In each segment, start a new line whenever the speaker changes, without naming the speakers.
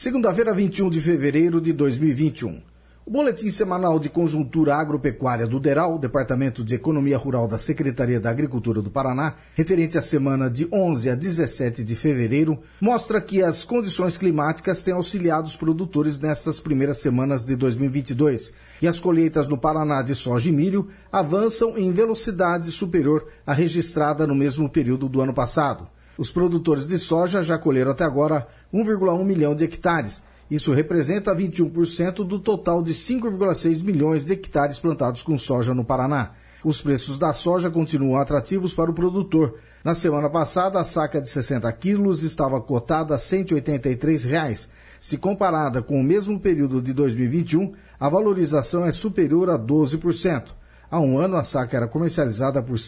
Segunda-feira, 21 de fevereiro de 2021. O Boletim Semanal de Conjuntura Agropecuária do DERAL, Departamento de Economia Rural da Secretaria da Agricultura do Paraná, referente à semana de 11 a 17 de fevereiro, mostra que as condições climáticas têm auxiliado os produtores nestas primeiras semanas de 2022 e as colheitas no Paraná de soja e milho avançam em velocidade superior à registrada no mesmo período do ano passado. Os produtores de soja já colheram até agora 1,1 milhão de hectares. Isso representa 21% do total de 5,6 milhões de hectares plantados com soja no Paraná. Os preços da soja continuam atrativos para o produtor. Na semana passada, a saca de 60 quilos estava cotada a R$ 183. Se comparada com o mesmo período de 2021, a valorização é superior a 12%. Há um ano, a saca era comercializada por R$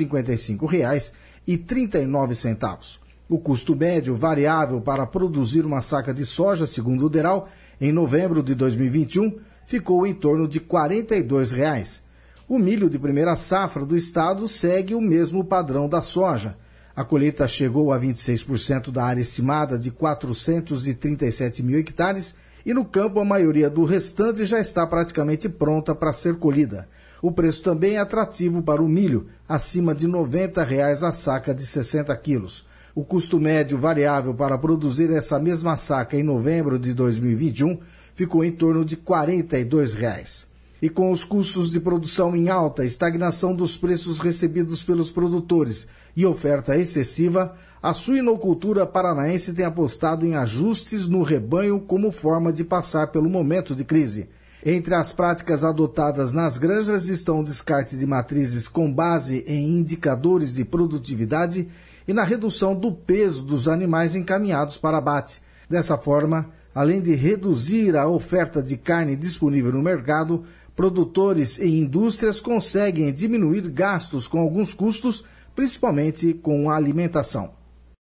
155,39. O custo médio variável para produzir uma saca de soja, segundo o DERAL, em novembro de 2021, ficou em torno de R$ 42. O milho de primeira safra do estado segue o mesmo padrão da soja. A colheita chegou a 26% da área estimada de 437 mil hectares e no campo a maioria do restante já está praticamente pronta para ser colhida. O preço também é atrativo para o milho, acima de R$ 90 a saca de 60 quilos. O custo médio variável para produzir essa mesma saca em novembro de 2021 ficou em torno de R$ 42. E com os custos de produção em alta, estagnação dos preços recebidos pelos produtores e oferta excessiva, a suinocultura paranaense tem apostado em ajustes no rebanho como forma de passar pelo momento de crise. Entre as práticas adotadas nas granjas estão o descarte de matrizes com base em indicadores de produtividade e na redução do peso dos animais encaminhados para abate. Dessa forma, além de reduzir a oferta de carne disponível no mercado, produtores e indústrias conseguem diminuir gastos com alguns custos, principalmente com a alimentação.